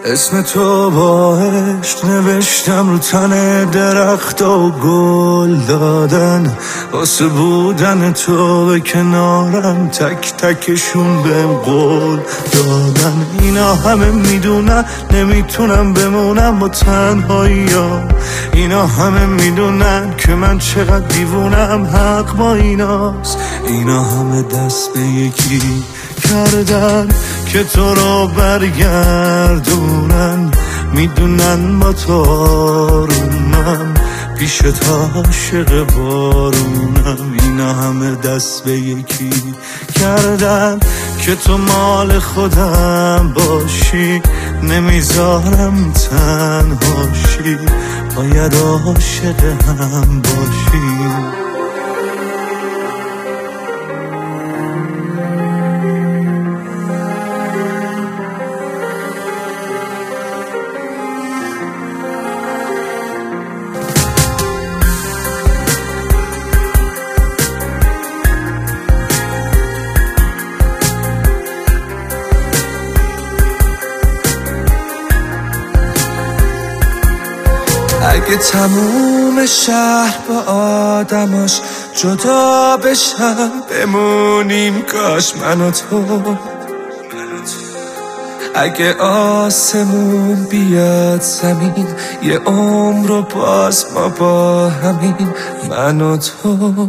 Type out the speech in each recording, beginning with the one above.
اسم تو با عشق نوشتم رو تن درخت و گل دادن، واسه بودن تو به کنارم تک تکشون بهم قول دادن. اینا همه میدونن نمیتونم بمونم با تنهایی ها، اینا همه میدونن که من چقدر دیوونم، حق با ایناست. اینا همه دست به یکی کردن که تو رو برگردونن، میدونن با تو آرومم، پیشت عاشق بارونم. اینا همه دست به یکی کردن که تو مال خودم باشی، نمیذارم تنهاشی، باید عاشق هم باشی. اگه تموم شهر با آدماش جدا بشن، بمونیم کاش من و تو. اگه آسمون بیاد زمین، یه عمر رو باز ما با همین، من و تو.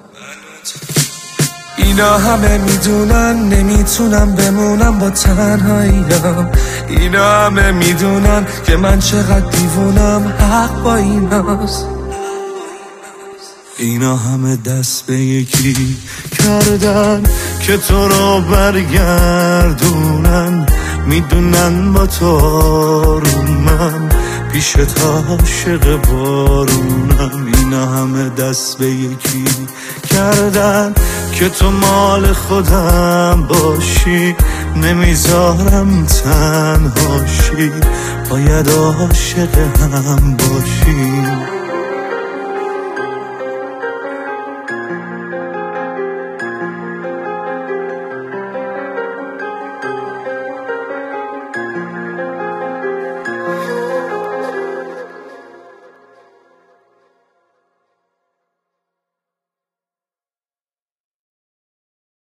اینا همه میدونن نمیتونم بمونم با تنهاییام، اینا همه میدونن که من چقدر دیوونم، حق با ایناست. اینا همه دست به یکی کردن که تو رو برگردونن، میدونن با تو آرومم، پیشت عاشق بارونم. اینا همه دست به یکی کردن که تو مال خودم باشی، نمیذارم تنهاشی، باید عاشق هم باشی.